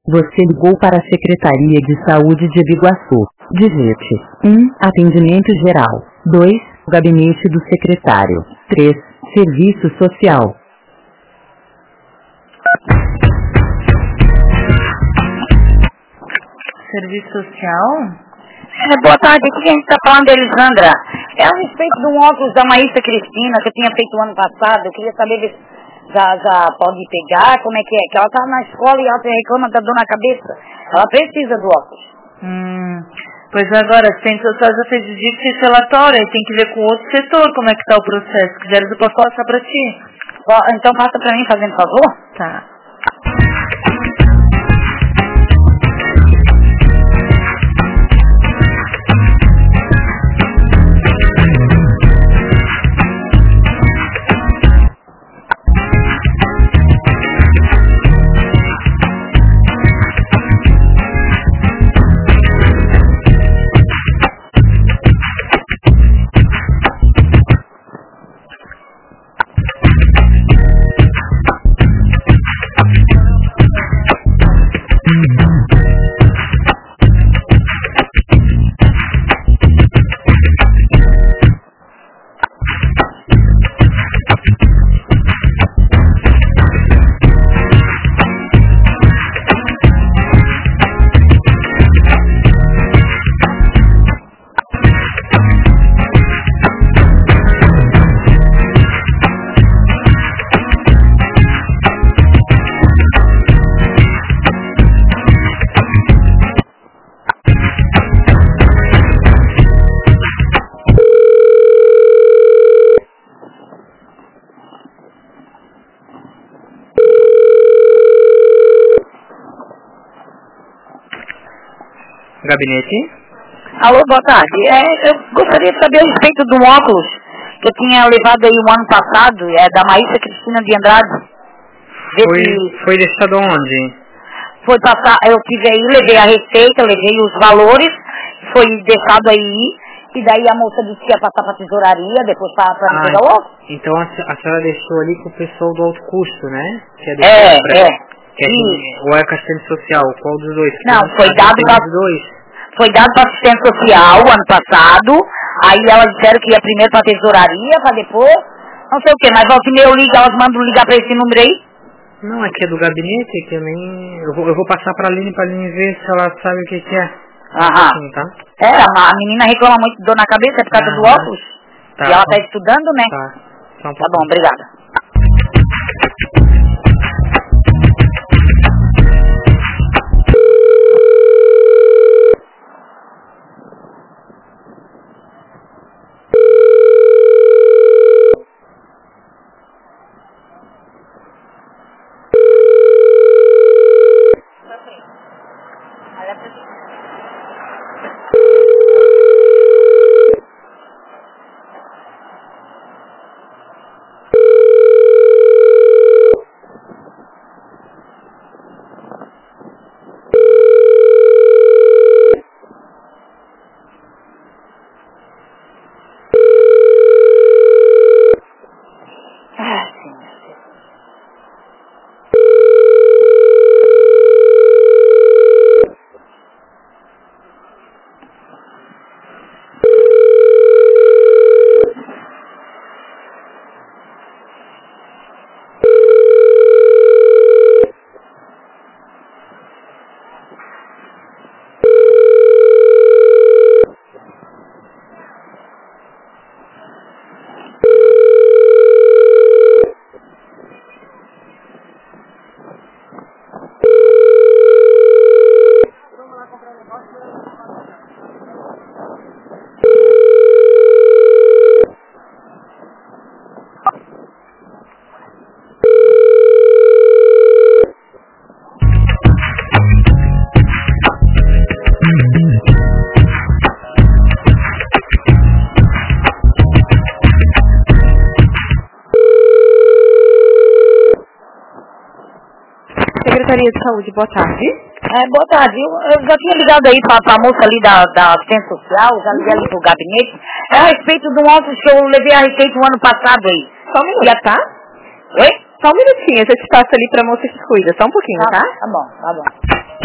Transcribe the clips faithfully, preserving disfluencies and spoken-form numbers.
Você ligou para a Secretaria de Saúde de Biguaçu. Digite um. Atendimento geral. dois. Gabinete do secretário. três. Serviço social. Serviço social? É, boa tarde, aqui a gente está falando de Elisandra. É a respeito de um óculos da Maísa Cristina que eu tinha feito o ano passado. Eu queria saber se já, já pode pegar, como é que é. Que ela está na escola e ela reclama da dor na cabeça. Ela precisa do óculos. Hum, pois agora, a assistente social já fez esse relatório, aí tem que ver com o outro setor como é que está o processo. Se quiseres eu posso passar para ti. Então passa para mim, fazendo favor. Tá. Gabinete? Alô, boa tarde. É, eu gostaria de saber a respeito de um óculos que eu tinha levado aí o ano passado, é da Maísa Cristina de Andrade. Foi, foi deixado onde? Foi passar, eu tive aí, levei a receita, levei os valores, foi deixado aí, e daí a moça disse que ia passar para a tesouraria, depois para para ah, pegar o óculos. Então a, a senhora deixou ali com o pessoal do alto custo, né? Que é, é, pra, é. Que é que, ou é com a assistente social, qual dos dois? Não, foi dado para foi dado para assistente social o ano passado, aí elas disseram que ia primeiro para a tesouraria, para depois, não sei o que, mas volta e meia eu ligo, elas mandam ligar para esse número aí. Não, é que é do gabinete, que eu nem... Eu vou, eu vou passar para a Aline, para a Aline ver se ela sabe o que, que é. Aham. Assim, tá? É, a menina reclama muito de dor na cabeça, é por causa ah, do óculos. Tá, e ela está estudando, né? Tá, só um tá bom, obrigada. Secretaria de Saúde, boa tarde. É, boa tarde. Eu, eu já tinha ligado aí para a moça ali da, da assistência social, já liguei ali pro gabinete. É a respeito de um óculos que eu levei a receita o ano passado aí. Só um minuto, tá? Oi? Só um minutinho, eu te passo ali pra moça que cuida. Só um pouquinho, tá? Tá, tá bom, tá bom.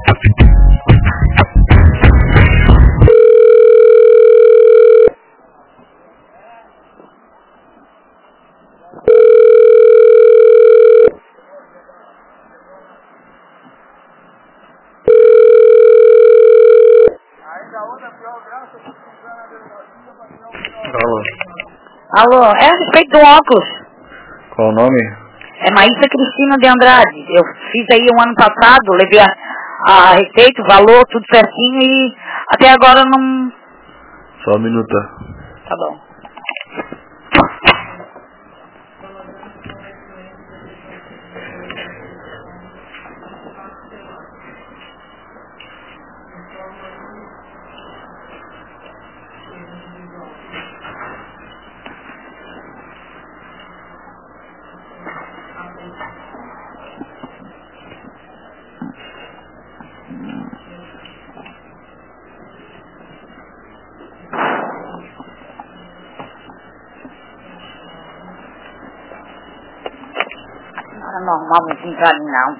Alô. Alô, é a respeito do óculos. Qual o nome? É Maísa Cristina de Andrade. Eu fiz aí um ano passado, levei a, a receita, o valor, tudo certinho e até agora não... Só um minuto. Tá bom. Não é normal não entrar não.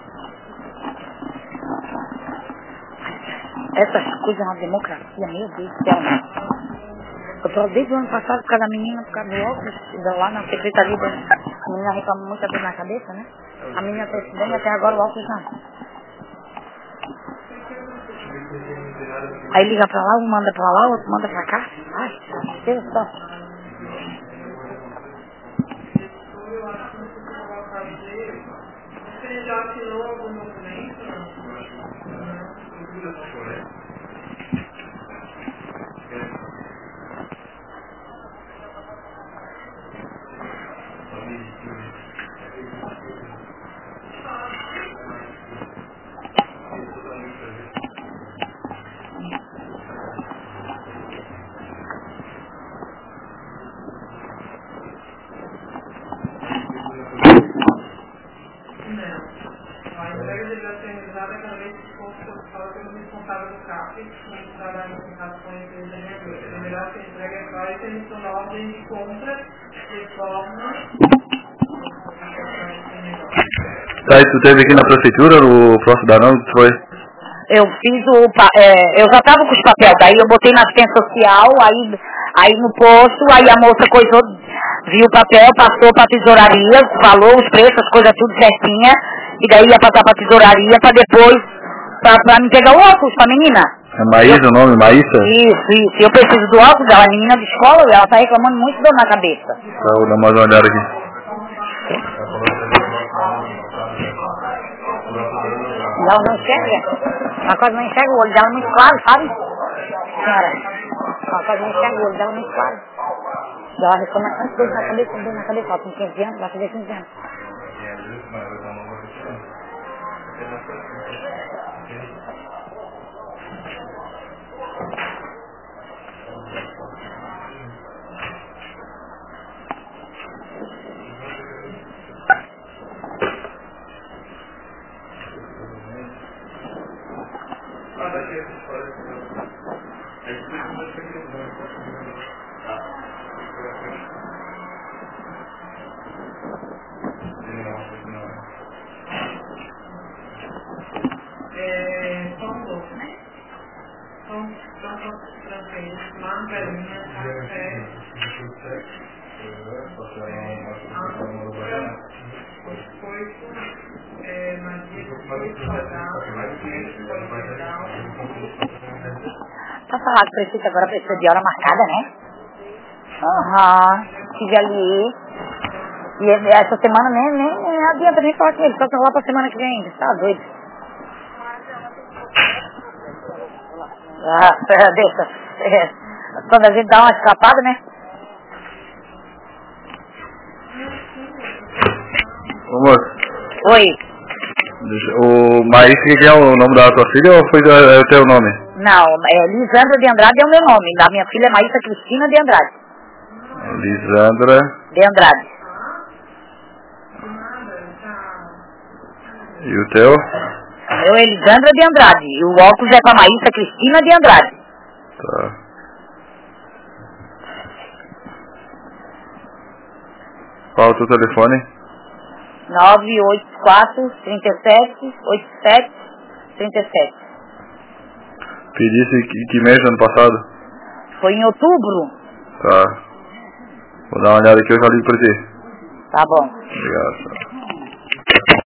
Essas coisas na democracia, meu Deus do céu. Eu tô desde o ano passado por causa da menina, por causa do óculos, lá na secretaria da... A menina reclama muita dor na cabeça, né? A menina tá estudando até agora o óculos não. Aí liga pra lá, um manda pra lá, o outro manda pra cá. Ai, Deus do céu. Você já assinou algum documento? A entrega de organizada cada vez que for fala pelo responsável do C A P, que trabalha em contato com a empresa vendedora. É melhor que a entrega é clara e a emissão da ordem de compra de forma... Tá, e tu teve aqui na prefeitura, no próximo da não, foi? Eu fiz o... É, eu já tava com os papéis, daí eu botei na assistência social, aí, aí no posto, aí a moça coisou, viu o papel, passou pra tesouraria, falou os preços, as coisas tudo certinha, e daí ia passar pra tesouraria pra depois, pra, pra me pegar o óculos pra menina. É Maísa o nome, Maísa? Isso, isso. Eu preciso do óculos, ela é menina de escola, ela tá reclamando muito de dor na cabeça. Tá, vou dar mais uma olhada aqui. Ela não enxerga. Ela quase não enxerga, o olho dela é muito claro, sabe? Senhora, ela quase não enxerga, o olho dela é muito claro. E ela reclama tanto dor na cabeça, dor na cabeça. Ela tem quinze anos, vai fazer quinze anos. É, são dois, né? São tantos franceses, margarina, café, biscoito, é, magia, biscoito, salgado, biscoito, salgado. Tá falado que precisa agora precisa de hora marcada, né? Aham, estive ali. E essa semana nem, nem, nem adianta nem falar com ele, só estão lá pra semana que vem, tá doido. Ah, deixa. É, quando a gente dá uma escapada, né? Ô moço, Oi. deixa- o Maísa, que é o nome da tua filha ou foi da- é o teu nome? Não, é Lisandra de Andrade é o meu nome. A minha filha é Maísa Cristina de Andrade. Lisandra. De Andrade. E o teu? Eu é Lisandra de Andrade. E o óculos é pra Maísa Cristina de Andrade. Tá. Qual é o teu telefone? nove oito quatro, três sete, oito sete, três sete. Pedisse que, que mês do ano passado? Foi em outubro. Tá. Vou dar uma olhada aqui e eu já ligo pra ti. Tá bom. Obrigado.